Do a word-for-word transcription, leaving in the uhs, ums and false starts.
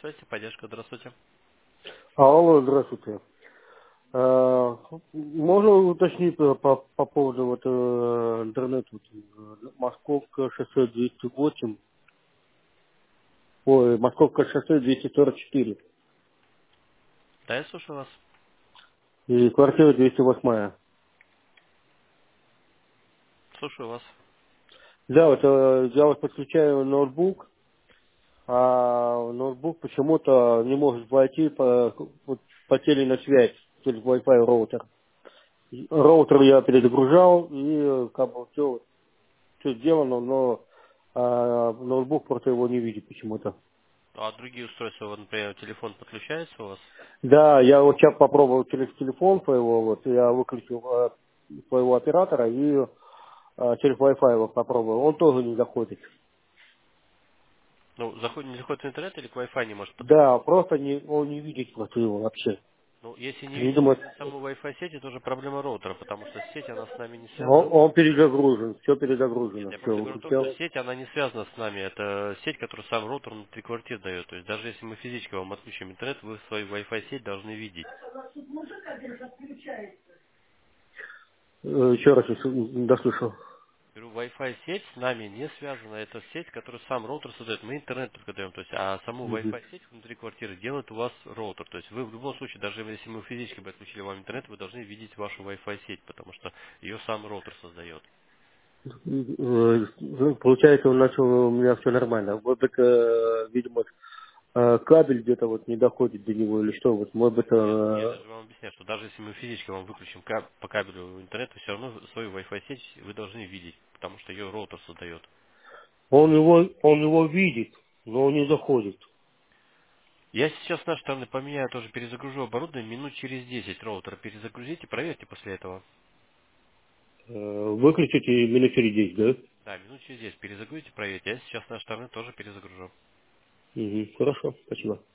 связи, поддержка, здравствуйте. Алло, здравствуйте. Э, Можно уточнить по, по, по поводу вот, э, интернета? Вот, э, Московское шоссе двести восемь, ой, Московское шоссе двести сорок четыре Да, я слушаю вас. и квартира двести восемь. Слушаю вас. Да, вот э, я вот подключаю ноутбук, а ноутбук почему-то не может войти по, вот, по теле связь через Wi-Fi роутер. Роутер я перезагружал, и э, как бы все, все сделано, но а, ноутбук просто его не видит почему-то. А другие устройства, вот, например, телефон подключается у вас? Да, я вот сейчас попробовал через телефон своего, вот я выключил э, своего оператора и э, через Wi-Fi его попробовал. Он тоже не заходит. Ну, заходит, не заходит в интернет или к Wi-Fi не может Да, подключиться? просто не, он не видит просто его вообще. Ну, если не видит Видимо, саму Wi-Fi сеть, это уже проблема роутера, потому что сеть, она с нами не связана. он, он перезагружен, все Нет, перезагружено, я просто говорю о все. том, что сеть, она не связана с нами. Это сеть, которую сам роутер внутри квартир дает. То есть даже если мы физически вам отключим интернет, вы свою Wi-Fi сеть должны видеть. Еще раз если не дослышал. Говорю, Wi-Fi сеть с нами не связана. Это сеть, которую сам роутер создает. Мы интернет только даем. То есть, а саму Мгм. Wi-Fi сеть внутри квартиры делает у вас роутер. То есть вы в любом случае, даже если мы физически бы отключили вам интернет, вы должны видеть вашу Wi-Fi сеть, потому что ее сам роутер создает. Э, ну, Получается, у нас у меня все нормально. Вот это, видимо, э, кабель где-то вот не доходит до него или что. Вот, может быть, Нет, я э, даже вам объясняю, что даже если мы физически вам выключим ка- по кабелю интернет, вы все равно свою Wi-Fi сеть вы должны видеть, потому что ее роутер создает. он его, он его видит, но он не заходит. Я сейчас с нашей стороны поменяю, тоже перезагружу оборудование минут через десять роутер перезагрузите, проверьте после этого. Э, Выключите минут через десять, да? Да, минут через десять перезагрузите, проверьте. Я сейчас с нашей стороны тоже перезагружу. Мгм. Хорошо, спасибо.